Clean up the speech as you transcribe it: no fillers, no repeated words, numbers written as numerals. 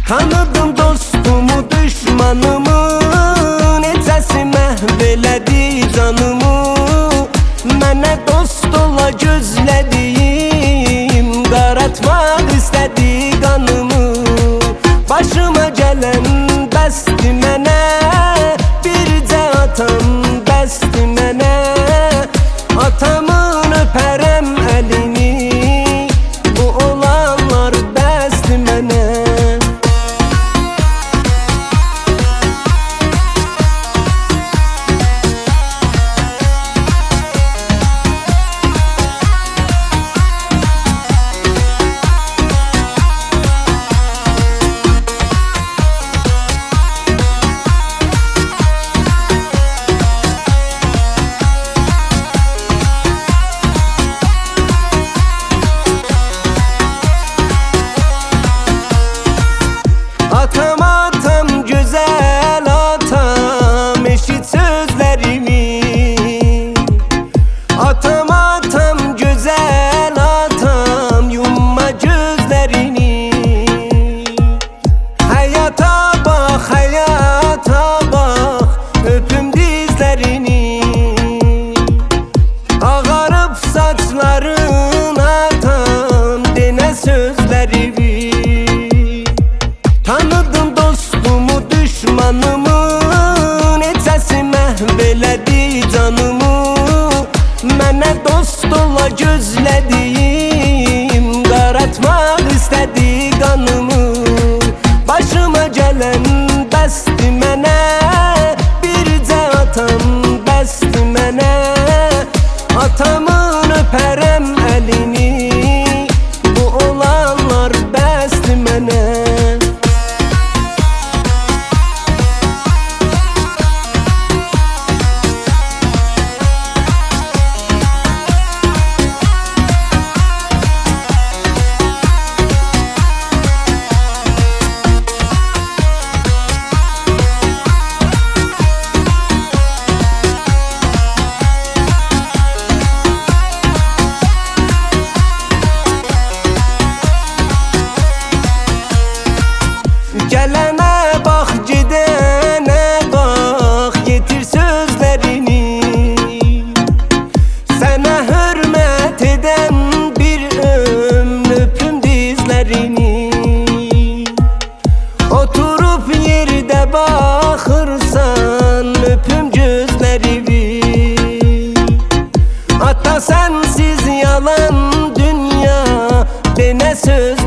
Tanıdım dostumu, düşmanımı, necəsi məhv elədi canımı. Mənə dost ola gözlədiyim, qaratmaq istədi qanımı. Başıma gələn bəsdi mənə, bircə atam bəsdi mənə. Atamın öpərəm əlini, bu olanlar bəsdi mənə. Atam atam güzel atam, eşit sözlerimi. Atam atam güzel atam, yumma gözlerini. Hayata bak hayata bak, öpüm dizlerini. Ağarıp saçların atam, dene sözlerimi. Tanıdım dostumu, düşmanımı, necəsi məhv elədi canımı. Mənə dost ola gözlədiyim, qaratmaq istədi qanımı. Başıma gələn bəsdi mənə, bircə atam bəsdi mənə. Atamın öpərəm əlini, bu olanlar bəsdi mənə. Gələnə bax, gedənə bax, yetir sözlərini. Sənə hörmət edən bir ömür, öpüm dizlərini. Oturub yerdə baxırsan, öpüm gözlərimi. Ata sənsiz yalan dünya, denə söz